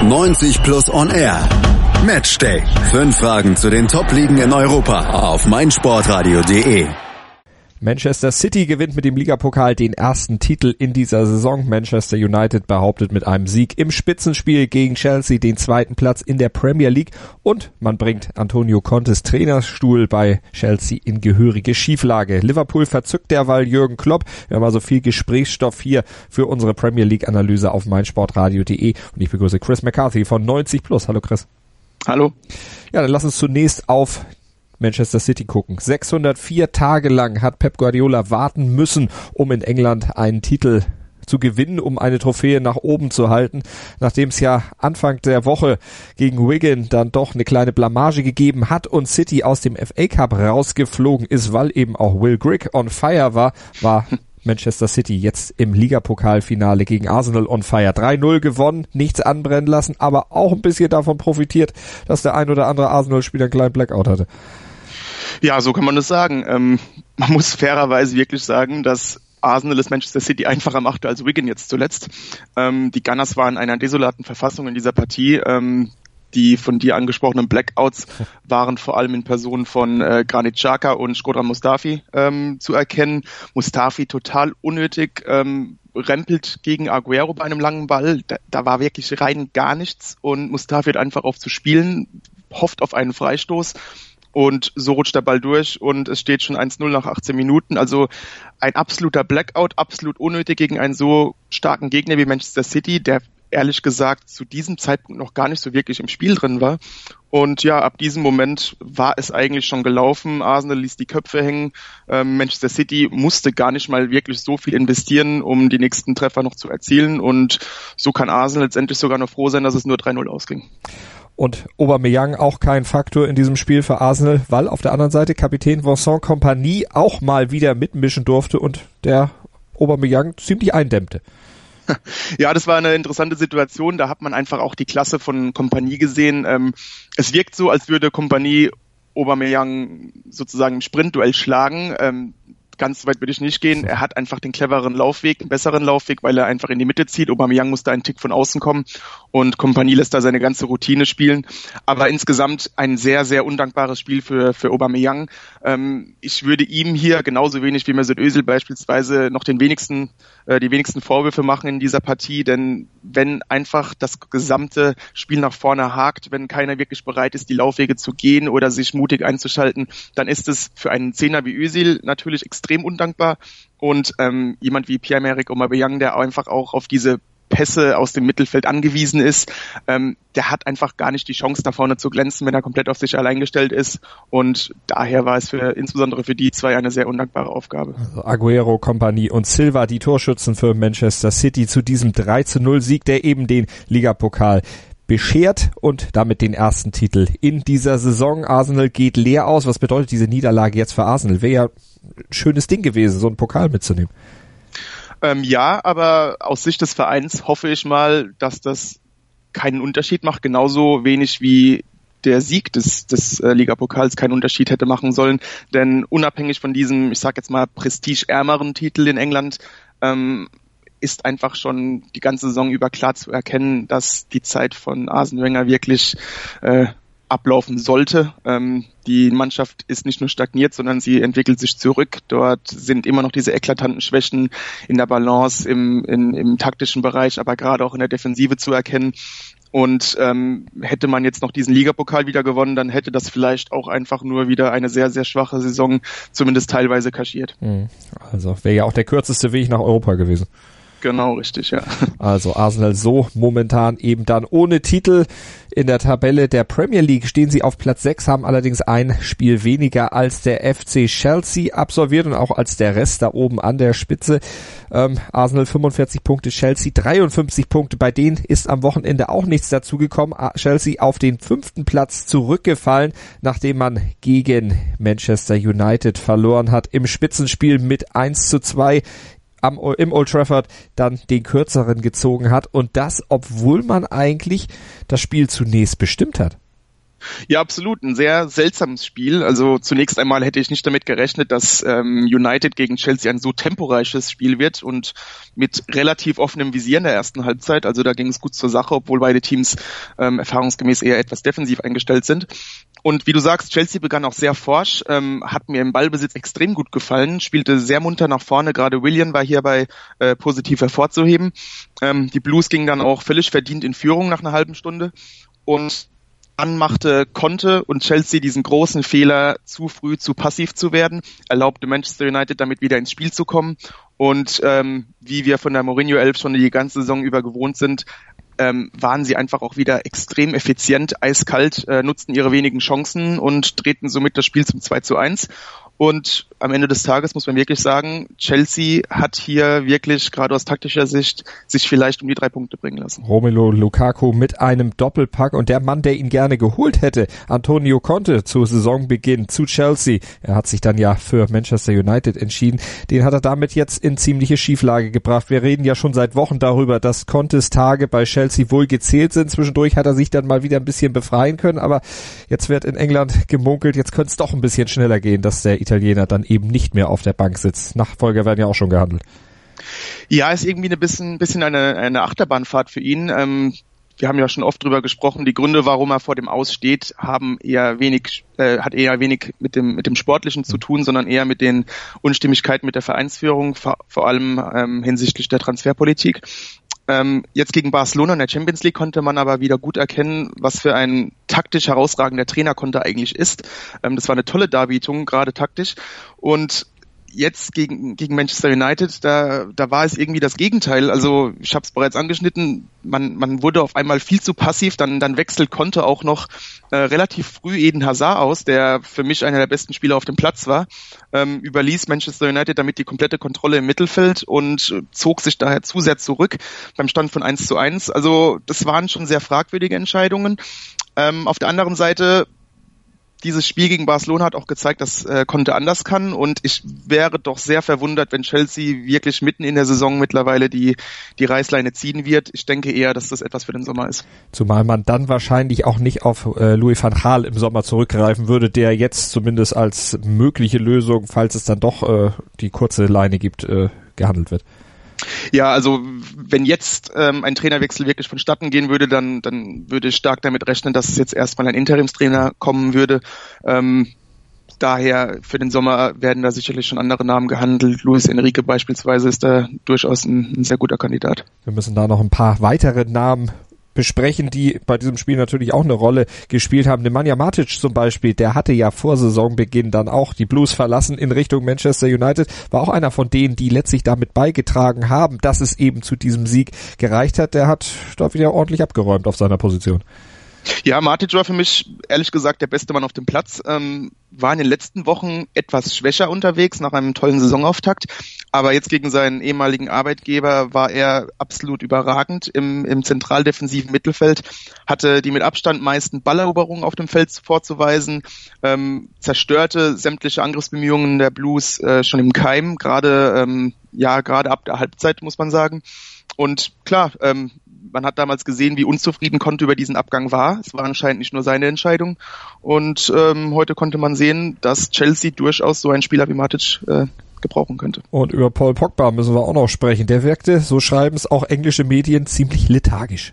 90 Plus on Air. Matchday. 5 Fragen zu den Top-Ligen in Europa auf meinsportradio.de. Manchester City gewinnt mit dem Ligapokal den ersten Titel in dieser Saison. Manchester United behauptet mit einem Sieg im Spitzenspiel gegen Chelsea den zweiten Platz in der Premier League und man bringt Antonio Contes Trainerstuhl bei Chelsea in gehörige Schieflage. Liverpool verzückt derweil Jürgen Klopp. Wir haben also viel Gesprächsstoff hier für unsere Premier League Analyse auf meinsportradio.de und ich begrüße Chris McCarthy von 90 Plus. Hallo Chris. Hallo. Ja, dann lass uns zunächst auf Manchester City gucken. 604 Tage lang hat Pep Guardiola warten müssen, um in England einen Titel zu gewinnen, um eine Trophäe nach oben zu halten. Nachdem es ja Anfang der Woche gegen Wigan dann doch eine kleine Blamage gegeben hat und City aus dem FA Cup rausgeflogen ist, weil eben auch Will Grigg on fire war Manchester City jetzt im Ligapokalfinale gegen Arsenal on fire. 3-0 gewonnen, nichts anbrennen lassen, aber auch ein bisschen davon profitiert, dass der ein oder andere Arsenal-Spieler einen kleinen Blackout hatte. Ja, so kann man das sagen. Man muss fairerweise wirklich sagen, dass Arsenal es Manchester City einfacher machte als Wigan jetzt zuletzt. Die Gunners waren in einer desolaten Verfassung in dieser Partie. Die von dir angesprochenen Blackouts waren vor allem in Person von Granit Xhaka und Shkodran Mustafi zu erkennen. Mustafi total unnötig, rempelt gegen Aguero bei einem langen Ball. Da war wirklich rein gar nichts und Mustafi hat einfach auf zu spielen, hofft auf einen Freistoß. Und so rutscht der Ball durch und es steht schon 1-0 nach 18 Minuten. Also ein absoluter Blackout, absolut unnötig gegen einen so starken Gegner wie Manchester City, der ehrlich gesagt zu diesem Zeitpunkt noch gar nicht so wirklich im Spiel drin war. Und ja, ab diesem Moment war es eigentlich schon gelaufen. Arsenal ließ die Köpfe hängen. Manchester City musste gar nicht mal wirklich so viel investieren, um die nächsten Treffer noch zu erzielen. Und so kann Arsenal letztendlich sogar noch froh sein, dass es nur 3-0 ausging. Und Aubameyang auch kein Faktor in diesem Spiel für Arsenal, weil auf der anderen Seite Kapitän Vincent Kompany auch mal wieder mitmischen durfte und der Aubameyang ziemlich eindämmte. Ja, das war eine interessante Situation. Da hat man einfach auch die Klasse von Kompany gesehen. Es wirkt so, als würde Kompany Aubameyang sozusagen im Sprintduell schlagen. Ganz so weit würde ich nicht gehen. Er hat einfach den clevereren Laufweg, einen besseren Laufweg, weil er einfach in die Mitte zieht. Aubameyang muss da einen Tick von außen kommen und Kompany lässt da seine ganze Routine spielen. Aber insgesamt ein sehr, sehr undankbares Spiel für Aubameyang. Ich würde ihm hier genauso wenig wie Mesut Özil beispielsweise noch die wenigsten Vorwürfe machen in dieser Partie, denn wenn einfach das gesamte Spiel nach vorne hakt, wenn keiner wirklich bereit ist, die Laufwege zu gehen oder sich mutig einzuschalten, dann ist es für einen Zehner wie Özil natürlich extrem undankbar und jemand wie Pierre-Emerick Aubameyang, der einfach auch auf diese Pässe aus dem Mittelfeld angewiesen ist, der hat einfach gar nicht die Chance, da vorne zu glänzen, wenn er komplett auf sich allein gestellt ist. Und daher war es insbesondere für die zwei eine sehr undankbare Aufgabe. Also Aguero, Kompany und Silva, die Torschützen für Manchester City zu diesem 3-0-Sieg, der eben den Ligapokal beschert und damit den ersten Titel in dieser Saison. Arsenal geht leer aus. Was bedeutet diese Niederlage jetzt für Arsenal? Wäre ja ein schönes Ding gewesen, so einen Pokal mitzunehmen. Ja, aber aus Sicht des Vereins hoffe ich mal, dass das keinen Unterschied macht, genauso wenig wie der Sieg des Ligapokals keinen Unterschied hätte machen sollen, denn unabhängig von diesem, ich sag jetzt mal, prestigeärmeren Titel in England, ist einfach schon die ganze Saison über klar zu erkennen, dass die Zeit von Arsene Wenger wirklich ablaufen sollte. Die Mannschaft ist nicht nur stagniert, sondern sie entwickelt sich zurück. Dort sind immer noch diese eklatanten Schwächen in der Balance, im taktischen Bereich, aber gerade auch in der Defensive zu erkennen. Und hätte man jetzt noch diesen Ligapokal wieder gewonnen, dann hätte das vielleicht auch einfach nur wieder eine sehr, sehr schwache Saison zumindest teilweise kaschiert. Also wäre ja auch der kürzeste Weg nach Europa gewesen. Genau, richtig, ja. Also Arsenal so momentan eben dann ohne Titel. In der Tabelle der Premier League stehen sie auf Platz 6, haben allerdings ein Spiel weniger als der FC Chelsea absolviert und auch als der Rest da oben an der Spitze. Arsenal 45 Punkte, Chelsea 53 Punkte. Bei denen ist am Wochenende auch nichts dazugekommen. Chelsea auf den 5. Platz zurückgefallen, nachdem man gegen Manchester United verloren hat im Spitzenspiel mit 1-2. Im Old Trafford dann den kürzeren gezogen hat und das, obwohl man eigentlich das Spiel zunächst bestimmt hat. Ja, absolut. Ein sehr seltsames Spiel. Also zunächst einmal hätte ich nicht damit gerechnet, dass United gegen Chelsea ein so temporeiches Spiel wird und mit relativ offenem Visier in der ersten Halbzeit. Also da ging es gut zur Sache, obwohl beide Teams erfahrungsgemäß eher etwas defensiv eingestellt sind. Und wie du sagst, Chelsea begann auch sehr forsch, hat mir im Ballbesitz extrem gut gefallen, spielte sehr munter nach vorne, gerade Willian war hierbei positiv hervorzuheben. Die Blues gingen dann auch völlig verdient in Führung nach einer halben Stunde und dann machte Conte und Chelsea diesen großen Fehler, zu früh zu passiv zu werden, erlaubte Manchester United damit wieder ins Spiel zu kommen und wie wir von der Mourinho 11 schon die ganze Saison über gewohnt sind, waren sie einfach auch wieder extrem effizient, eiskalt, nutzten ihre wenigen Chancen und drehten somit das Spiel zum 2:1. Und am Ende des Tages muss man wirklich sagen, Chelsea hat hier wirklich, gerade aus taktischer Sicht, sich vielleicht um die 3 Punkte bringen lassen. Romelu Lukaku mit einem Doppelpack und der Mann, der ihn gerne geholt hätte, Antonio Conte zu Saisonbeginn zu Chelsea. Er hat sich dann ja für Manchester United entschieden. Den hat er damit jetzt in ziemliche Schieflage gebracht. Wir reden ja schon seit Wochen darüber, dass Contes Tage bei Chelsea wohl gezählt sind. Zwischendurch hat er sich dann mal wieder ein bisschen befreien können, aber jetzt wird in England gemunkelt, jetzt könnte es doch ein bisschen schneller gehen, dass der Italiener dann eben nicht mehr auf der Bank sitzt. Nachfolger werden ja auch schon gehandelt. Ja, ist irgendwie ein bisschen eine Achterbahnfahrt für ihn. Wir haben ja schon oft drüber gesprochen, die Gründe, warum er vor dem Aus steht, hat eher wenig mit dem Sportlichen zu tun, sondern eher mit den Unstimmigkeiten mit der Vereinsführung, vor allem hinsichtlich der Transferpolitik. Jetzt gegen Barcelona in der Champions League konnte man aber wieder gut erkennen, was für ein taktisch herausragender Trainer Conte eigentlich ist. Das war eine tolle Darbietung, gerade taktisch. Und jetzt gegen Manchester United, da war es irgendwie das Gegenteil. Also ich habe es bereits angeschnitten, man wurde auf einmal viel zu passiv, dann wechselt Conte auch noch relativ früh Eden Hazard aus, der für mich einer der besten Spieler auf dem Platz war, überließ Manchester United damit die komplette Kontrolle im Mittelfeld und zog sich daher zu sehr zurück beim Stand von 1:1. Also das waren schon sehr fragwürdige Entscheidungen. Auf der anderen Seite, dieses Spiel gegen Barcelona hat auch gezeigt, dass Conte anders kann und ich wäre doch sehr verwundert, wenn Chelsea wirklich mitten in der Saison mittlerweile die Reißleine ziehen wird. Ich denke eher, dass das etwas für den Sommer ist. Zumal man dann wahrscheinlich auch nicht auf Louis van Gaal im Sommer zurückgreifen würde, der jetzt zumindest als mögliche Lösung, falls es dann doch die kurze Leine gibt, gehandelt wird. Ja, also wenn jetzt ein Trainerwechsel wirklich vonstatten gehen würde, dann würde ich stark damit rechnen, dass es jetzt erstmal ein Interimstrainer kommen würde. Daher für den Sommer werden da sicherlich schon andere Namen gehandelt. Luis Enrique beispielsweise ist da durchaus ein sehr guter Kandidat. Wir müssen da noch ein paar weitere Namen besprechen, die bei diesem Spiel natürlich auch eine Rolle gespielt haben. Nemanja Matic zum Beispiel, der hatte ja vor Saisonbeginn dann auch die Blues verlassen in Richtung Manchester United, war auch einer von denen, die letztlich damit beigetragen haben, dass es eben zu diesem Sieg gereicht hat. Der hat da wieder ordentlich abgeräumt auf seiner Position. Ja, Matic war für mich ehrlich gesagt der beste Mann auf dem Platz, war in den letzten Wochen etwas schwächer unterwegs nach einem tollen Saisonauftakt, aber jetzt gegen seinen ehemaligen Arbeitgeber war er absolut überragend im zentraldefensiven Mittelfeld, hatte die mit Abstand meisten Balleroberungen auf dem Feld vorzuweisen, zerstörte sämtliche Angriffsbemühungen der Blues schon im Keim, gerade ab der Halbzeit muss man sagen. Und klar, man hat damals gesehen, wie unzufrieden Conte über diesen Abgang war. Es war anscheinend nicht nur seine Entscheidung. Und heute konnte man sehen, dass Chelsea durchaus so einen Spieler wie Matic gebrauchen könnte. Und über Paul Pogba müssen wir auch noch sprechen. Der wirkte, so schreiben es auch englische Medien, ziemlich lethargisch.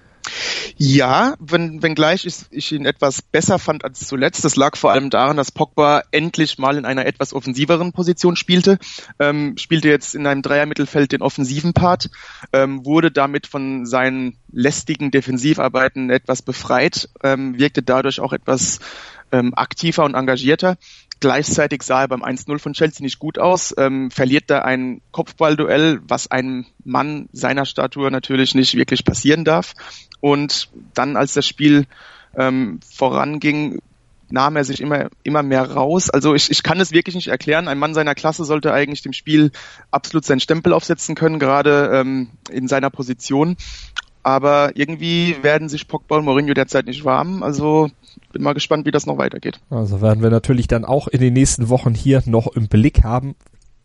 Ja, wenngleich ich ihn etwas besser fand als zuletzt. Das lag vor allem daran, dass Pogba endlich mal in einer etwas offensiveren Position spielte. Spielte jetzt in einem Dreiermittelfeld den offensiven Part, wurde damit von seinen lästigen Defensivarbeiten etwas befreit, wirkte dadurch auch etwas aktiver und engagierter. Gleichzeitig sah er beim 1:0 von Chelsea nicht gut aus, verliert da ein Kopfballduell, was einem Mann seiner Statur natürlich nicht wirklich passieren darf. Und dann, als das Spiel voranging, nahm er sich immer mehr raus. Also ich kann es wirklich nicht erklären. Ein Mann seiner Klasse sollte eigentlich dem Spiel absolut seinen Stempel aufsetzen können, gerade in seiner Position. Aber irgendwie werden sich Pogba und Mourinho derzeit nicht warm. Also bin mal gespannt, wie das noch weitergeht. Also werden wir natürlich dann auch in den nächsten Wochen hier noch im Blick haben.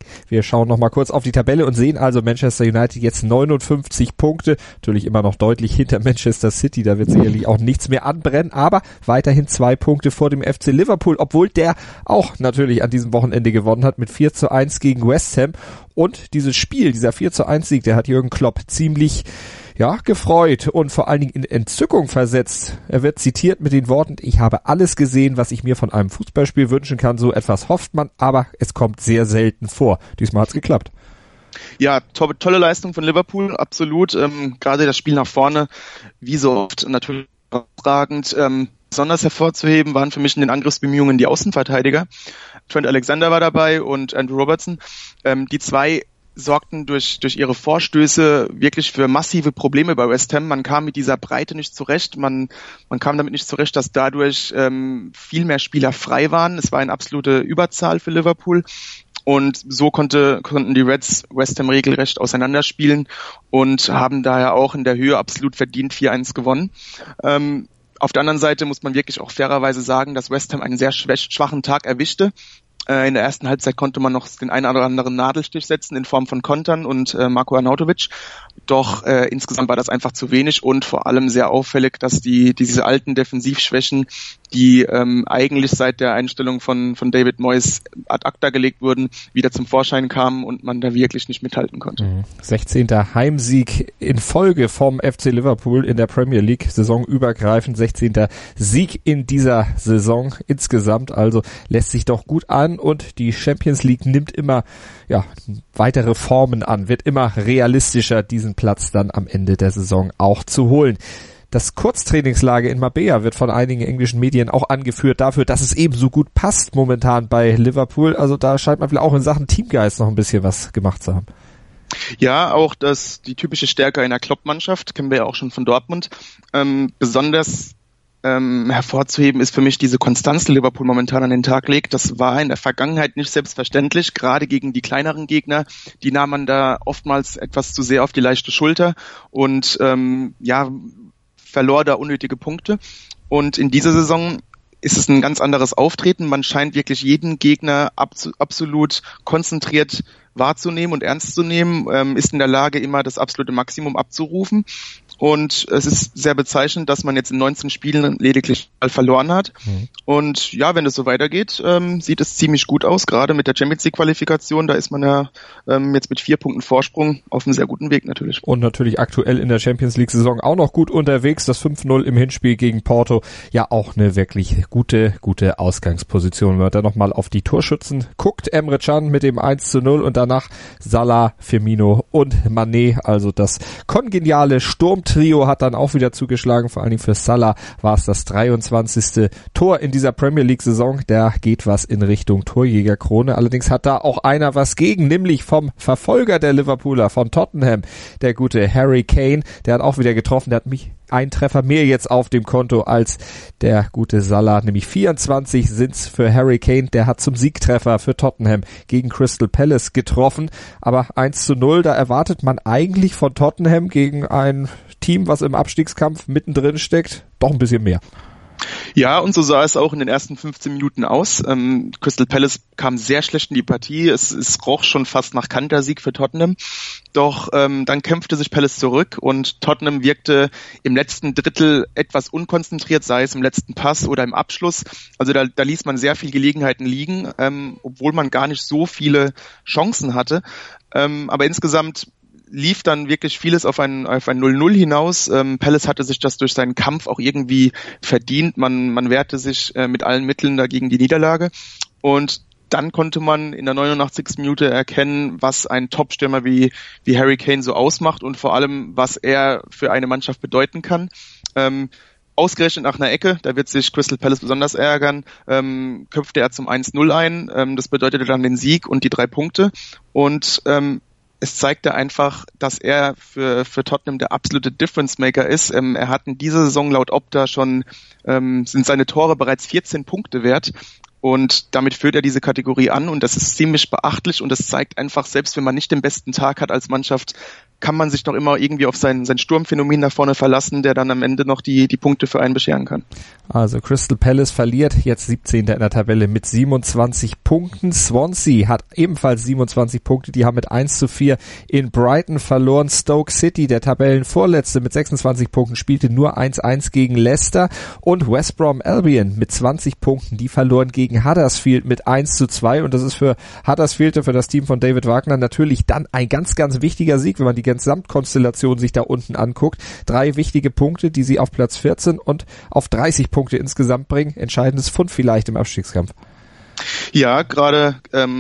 Wir schauen noch mal kurz auf die Tabelle und sehen also Manchester United jetzt 59 Punkte. Natürlich immer noch deutlich hinter Manchester City. Da wird sicherlich auch nichts mehr anbrennen, aber weiterhin 2 Punkte vor dem FC Liverpool, obwohl der auch natürlich an diesem Wochenende gewonnen hat mit 4-1 gegen West Ham. Und dieses Spiel, dieser 4-1-Sieg, der hat Jürgen Klopp ziemlich gefreut und vor allen Dingen in Entzückung versetzt. Er wird zitiert mit den Worten: Ich habe alles gesehen, was ich mir von einem Fußballspiel wünschen kann. So etwas hofft man, aber es kommt sehr selten vor. Diesmal hat's geklappt. Ja, tolle Leistung von Liverpool, absolut. Gerade das Spiel nach vorne, wie so oft, natürlich herausragend. Besonders hervorzuheben waren für mich in den Angriffsbemühungen die Außenverteidiger. Trent Alexander war dabei und Andrew Robertson. Die zwei sorgten durch ihre Vorstöße wirklich für massive Probleme bei West Ham. Man kam mit dieser Breite nicht zurecht. Man kam damit nicht zurecht, dass dadurch viel mehr Spieler frei waren. Es war eine absolute Überzahl für Liverpool. Und so konnten die Reds West Ham regelrecht auseinanderspielen und haben daher auch in der Höhe absolut verdient 4-1 gewonnen. Auf der anderen Seite muss man wirklich auch fairerweise sagen, dass West Ham einen sehr schwachen Tag erwischte. In der ersten Halbzeit konnte man noch den einen oder anderen Nadelstich setzen in Form von Kontern und Marko Arnautovic. Doch insgesamt war das einfach zu wenig und vor allem sehr auffällig, dass diese alten Defensivschwächen, die eigentlich seit der Einstellung von David Moyes ad acta gelegt wurden, wieder zum Vorschein kamen und man da wirklich nicht mithalten konnte. 16. Heimsieg in Folge vom FC Liverpool in der Premier League, saisonübergreifend 16. Sieg in dieser Saison insgesamt, also lässt sich doch gut an und die Champions League nimmt immer weitere Formen an, wird immer realistischer, diesen Platz dann am Ende der Saison auch zu holen. Das Kurztrainingslager in Marbella wird von einigen englischen Medien auch angeführt dafür, dass es eben so gut passt momentan bei Liverpool. Also da scheint man vielleicht auch in Sachen Teamgeist noch ein bisschen was gemacht zu haben. Ja, auch die typische Stärke einer Klopp-Mannschaft, kennen wir ja auch schon von Dortmund. Besonders hervorzuheben ist für mich diese Konstanz, die Liverpool momentan an den Tag legt. Das war in der Vergangenheit nicht selbstverständlich, gerade gegen die kleineren Gegner. Die nahm man da oftmals etwas zu sehr auf die leichte Schulter und verlor da unnötige Punkte. Und in dieser Saison ist es ein ganz anderes Auftreten. Man scheint wirklich jeden Gegner absolut konzentriert wahrzunehmen und ernst zu nehmen, ist in der Lage, immer das absolute Maximum abzurufen. Und es ist sehr bezeichnend, dass man jetzt in 19 Spielen lediglich verloren hat. Und ja, wenn es so weitergeht, sieht es ziemlich gut aus, gerade mit der Champions League Qualifikation. Da ist man ja jetzt mit 4 Punkten Vorsprung auf einem sehr guten Weg natürlich. Und natürlich aktuell in der Champions League Saison auch noch gut unterwegs. Das 5-0 im Hinspiel gegen Porto. Ja, auch eine wirklich gute Ausgangsposition. Wenn man da nochmal auf die Torschützen guckt, Emre Can mit dem 1-0 und danach Salah, Firmino und Mané. Also das kongeniale Sturmtrio hat dann auch wieder zugeschlagen. Vor allen Dingen für Salah war es das 23. Tor in dieser Premier League Saison. Da geht was in Richtung Torjägerkrone. Allerdings hat da auch einer was gegen, nämlich vom Verfolger der Liverpooler, von Tottenham, der gute Harry Kane. Der hat auch wieder getroffen. Der hat ein Treffer mehr jetzt auf dem Konto als der gute Salah, nämlich 24 sind's für Harry Kane. Der hat zum Siegtreffer für Tottenham gegen Crystal Palace getroffen. Aber 1-0, da erwartet man eigentlich von Tottenham gegen ein Team, was im Abstiegskampf mittendrin steckt, doch ein bisschen mehr. Ja, und so sah es auch in den ersten 15 Minuten aus. Crystal Palace kam sehr schlecht in die Partie. Es roch schon fast nach Kantersieg für Tottenham. Doch dann kämpfte sich Palace zurück und Tottenham wirkte im letzten Drittel etwas unkonzentriert, sei es im letzten Pass oder im Abschluss. Also da ließ man sehr viel Gelegenheiten liegen, obwohl man gar nicht so viele Chancen hatte. Aber insgesamt lief dann wirklich vieles auf ein 0-0 hinaus. Palace hatte sich das durch seinen Kampf auch irgendwie verdient. Man wehrte sich mit allen Mitteln dagegen die Niederlage. Und dann konnte man in der 89. Minute erkennen, was ein Top-Stürmer wie Harry Kane so ausmacht und vor allem, was er für eine Mannschaft bedeuten kann. Ausgerechnet nach einer Ecke, da wird sich Crystal Palace besonders ärgern, köpfte er zum 1-0 ein. Das bedeutete dann den Sieg und die 3 Punkte. Und es zeigte einfach, dass er für Tottenham der absolute Difference-Maker ist. Er hat in dieser Saison laut Opta schon, sind seine Tore bereits 14 Punkte wert. Und damit führt er diese Kategorie an und das ist ziemlich beachtlich und das zeigt einfach, selbst wenn man nicht den besten Tag hat als Mannschaft, kann man sich noch immer irgendwie auf sein Sturmphänomen da vorne verlassen, der dann am Ende noch die Punkte für einen bescheren kann. Also Crystal Palace verliert, jetzt 17. in der Tabelle mit 27 Punkten. Swansea hat ebenfalls 27 Punkte, die haben mit 1:4 in Brighton verloren. Stoke City, der Tabellenvorletzte mit 26 Punkten, spielte nur 1:1 gegen Leicester. Und West Brom Albion mit 20 Punkten, die verloren gegen Huddersfield mit 1:2. Und das ist für Huddersfield, für das Team von David Wagner, natürlich dann ein ganz, ganz wichtiger Sieg, wenn man die Gesamtkonstellation sich da unten anguckt. 3 wichtige Punkte, die sie auf Platz 14 und auf 30 Punkte insgesamt bringen. Entscheidendes Pfund vielleicht im Abstiegskampf. Ja, gerade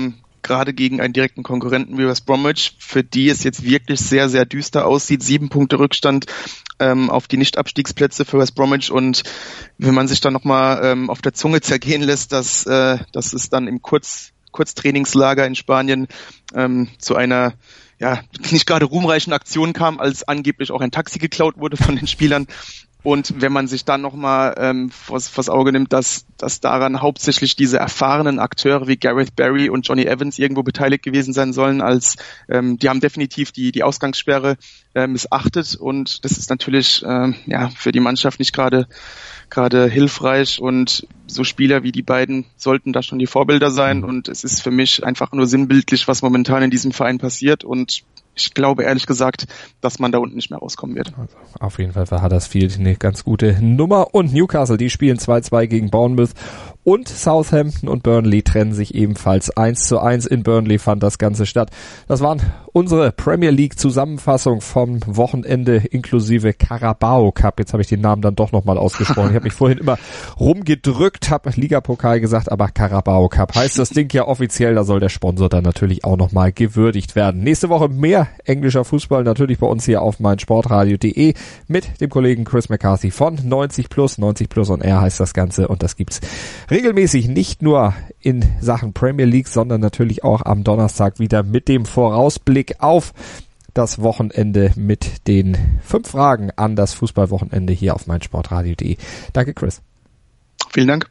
gegen einen direkten Konkurrenten wie West Bromwich, für die es jetzt wirklich sehr, sehr düster aussieht. 7 Punkte Rückstand auf die Nicht-Abstiegsplätze für West Bromwich, und wenn man sich dann nochmal auf der Zunge zergehen lässt, dass es dann im Kurztrainingslager in Spanien zu einer nicht gerade ruhmreichen Aktion kam, als angeblich auch ein Taxi geklaut wurde von den Spielern. Und wenn man sich dann nochmal vors Auge nimmt, dass daran hauptsächlich diese erfahrenen Akteure wie Gareth Barry und Johnny Evans irgendwo beteiligt gewesen sein sollen, die haben definitiv die Ausgangssperre missachtet, und das ist natürlich für die Mannschaft nicht gerade hilfreich, und so Spieler wie die beiden sollten da schon die Vorbilder sein, und es ist für mich einfach nur sinnbildlich, was momentan in diesem Verein passiert, und ich glaube ehrlich gesagt, dass man da unten nicht mehr rauskommen wird. Also auf jeden Fall für Huddersfield eine ganz gute Nummer. Und Newcastle, die spielen 2:2 gegen Bournemouth. Und Southampton und Burnley trennen sich ebenfalls 1:1. In Burnley fand das Ganze statt. Das waren unsere Premier League Zusammenfassung vom Wochenende inklusive Carabao Cup. Jetzt habe ich den Namen dann doch nochmal ausgesprochen. Ich habe mich vorhin immer rumgedrückt, habe Ligapokal gesagt, aber Carabao Cup heißt das Ding ja offiziell. Da soll der Sponsor dann natürlich auch nochmal gewürdigt werden. Nächste Woche mehr englischer Fußball natürlich bei uns hier auf meinsportradio.de mit dem Kollegen Chris McCarthy von 90+. 90+ on Air heißt das Ganze, und das gibt's regelmäßig nicht nur in Sachen Premier League, sondern natürlich auch am Donnerstag wieder mit dem Vorausblick auf das Wochenende mit den 5 Fragen an das Fußballwochenende hier auf meinsportradio.de. Danke, Chris. Vielen Dank.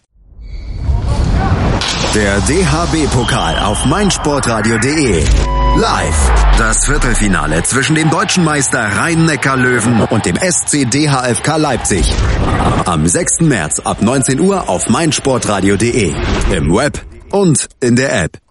Der DHB-Pokal auf meinsportradio.de. Live. Das Viertelfinale zwischen dem deutschen Meister Rhein-Neckar-Löwen und dem SC DHFK Leipzig. Am 6. März ab 19 Uhr auf meinsportradio.de. Im Web und in der App.